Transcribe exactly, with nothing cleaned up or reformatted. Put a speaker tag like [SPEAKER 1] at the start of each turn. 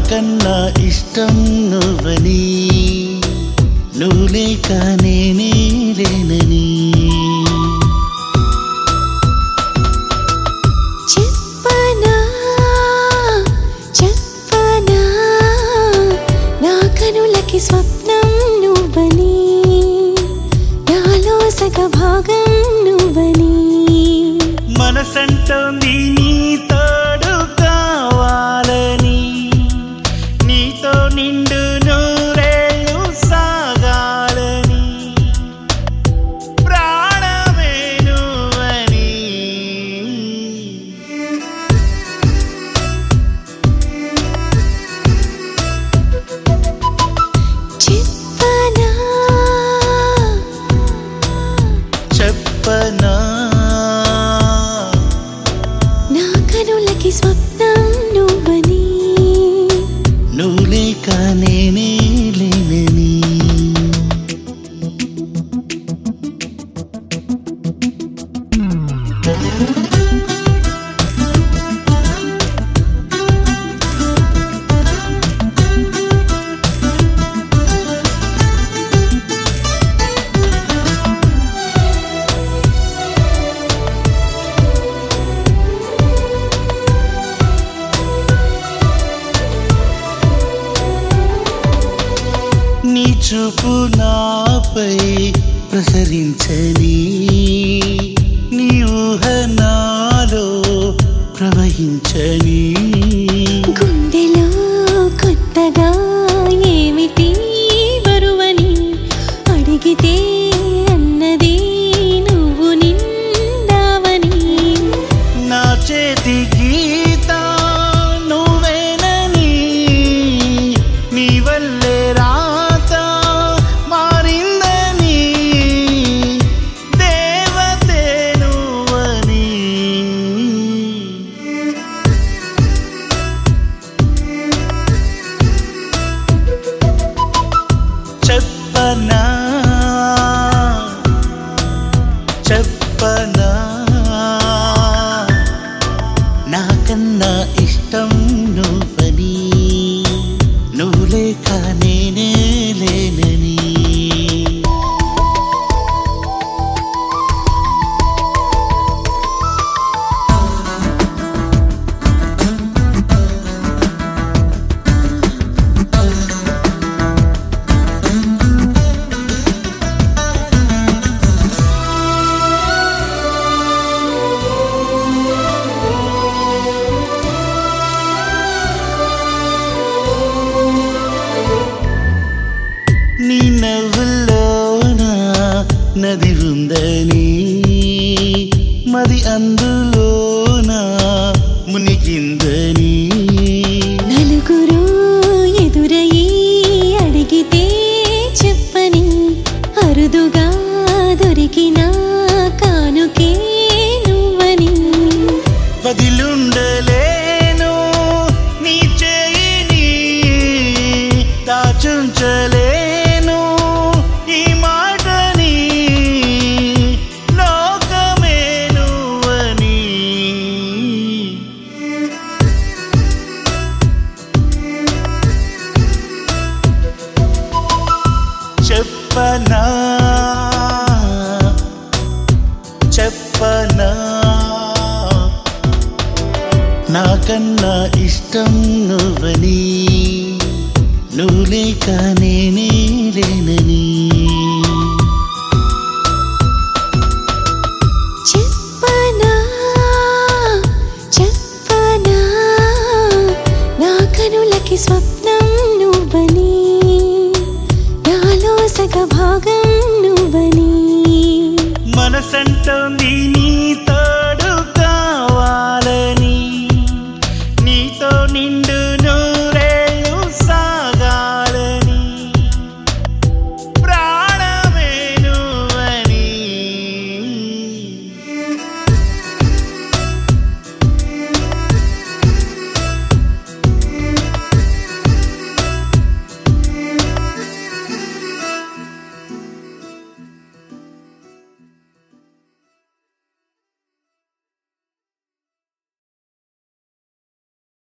[SPEAKER 1] నాకన్నా ఇష్టం నువ్వని, నువ్వు లేక నేనే లేనని.
[SPEAKER 2] చెప్పనా చెప్పనా నా కనులకి స్వప్నం నువ్వని, నాలో సగ భాగం నువ్వని.
[SPEAKER 1] మనసంటోంది నీ తోడు కావాలని, నీతో నిండు నూరేళ్ళు సాగాలని, ప్రాణమే నువ్వని.
[SPEAKER 2] చెప్పనా
[SPEAKER 1] చెప్పనా
[SPEAKER 2] నా కనులకి స్వప్నం నువ్వని,
[SPEAKER 1] నువ్వు లేక నేనే లేనని. నీ చూపు నాపై ప్రసరించని, నీ ఊహ నాలో ప్రవహించని.
[SPEAKER 2] గుండెలో కొత్తగా ఏమిటి బరువని అడిగితే అన్నది నువ్వు నిందావని.
[SPEAKER 1] నా చేతి గీత నువ్వేనని, నీ వల్లే రాత మారిందని, దేవతే నువ్వని. చెప్పనా చెప్పనా నాకన్నా ఇష్టం నువ్వని, నువ్వు లేక నేనే లేనని. నీ నవ్వులోన నది ఉందని, మరి అందులోన మునిగిందని.
[SPEAKER 2] నలుగురు ఎదురయ్యి అడిగితే చెప్పని అరుదుగా దొరికిన కానుకే నువ్వని.
[SPEAKER 1] వదిలుండలేను నీ చేయిని, దాచుంచలేను ఈ మాటని, లోకమే నువ్వని. చెప్పనా చెప్పనా నాకన్నా ఇష్టం నువ్వని, నువ్వు లేక నేనే లేనని.
[SPEAKER 2] చెప్పనా చెప్పనా నా కనులకి స్వప్నం నువ్వని, నాలో సగ భాగం నువ్వని.
[SPEAKER 1] మనసంటోంది